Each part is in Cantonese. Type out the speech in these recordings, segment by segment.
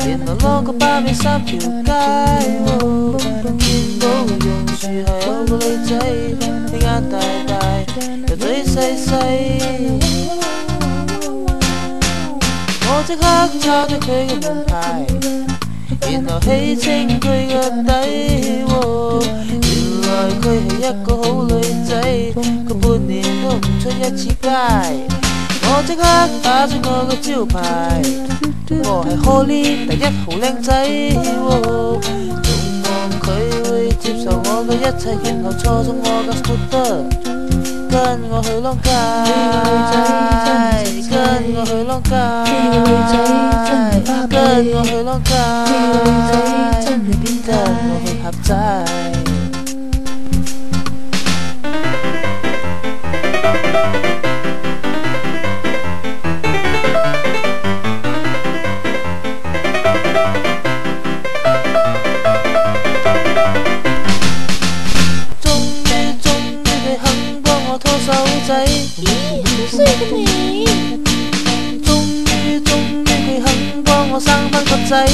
原來攞個巴俾3條街喎，見到榕樹係有個女仔，佢眼大大，又嘴細細，我即刻抄咗佢嘅門牌，然後起清佢個底喎。原來佢係一個好女仔，佢半年都唔出1次街。我即刻打咗我個招牌，我係 Holly 第1號靚仔喎，仲望佢會接受我嘅一切，然後坐咗我嘅 scooter， 跟我去啷街，跟我去啷街，跟我去啷街，跟我去合仔。手仔， 咦，好衰嘅你！ 終於佢肯幫我生返個仔，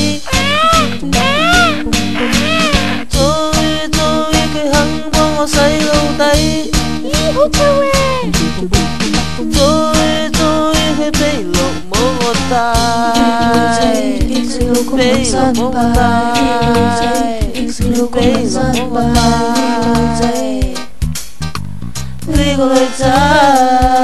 終於佢肯幫我洗腦底， 咦，好臭啊！ 終於佢俾綠帽我戴，俾綠帽我戴，俾綠帽我戴。呢個女仔